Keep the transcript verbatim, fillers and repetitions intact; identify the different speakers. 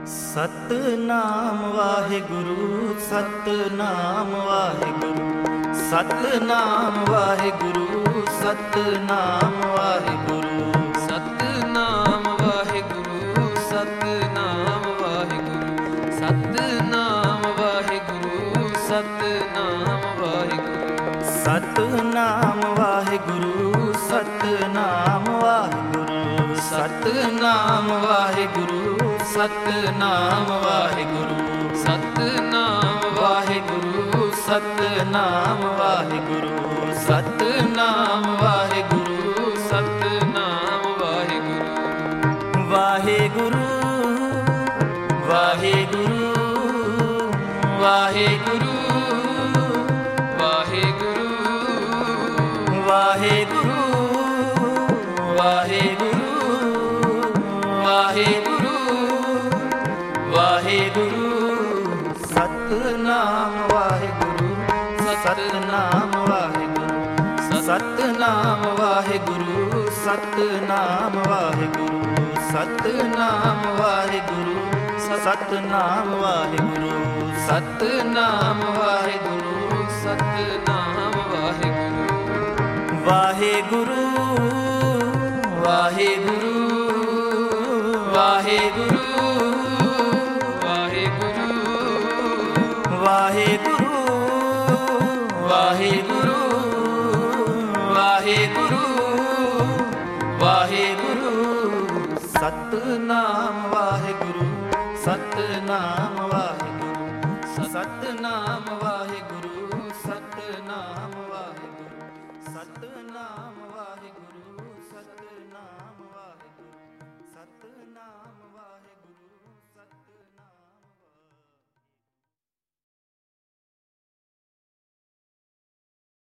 Speaker 1: Satnam Waheguru Satnam Waheguru Satnam Waheguru Satnam Waheguru
Speaker 2: Satnam Waheguru Satnam Waheguru Satnam Waheguru Satnam Waheguru
Speaker 1: Satnam Waheguru Satnam Waheguru Satnam Waheguru Satnam Waheguru Satnam Waheguru Satnam Waheguru Satnam Waheguru Satnam Waheguru Waheguru Waheguru Waheguru Waheguru Waheguru Waheguru Waheguru Waheguru Satnam Waheguru Satnam Waheguru Satnam Waheguru Satnam Waheguru Satnam Waheguru Satnam Waheguru Satnam Waheguru Satnam Waheguru Waheguru Waheguru Waheguru Waheguru Waheguru Waheguru Waheguru Satnam Waheguru Satnam Waheguru Satnam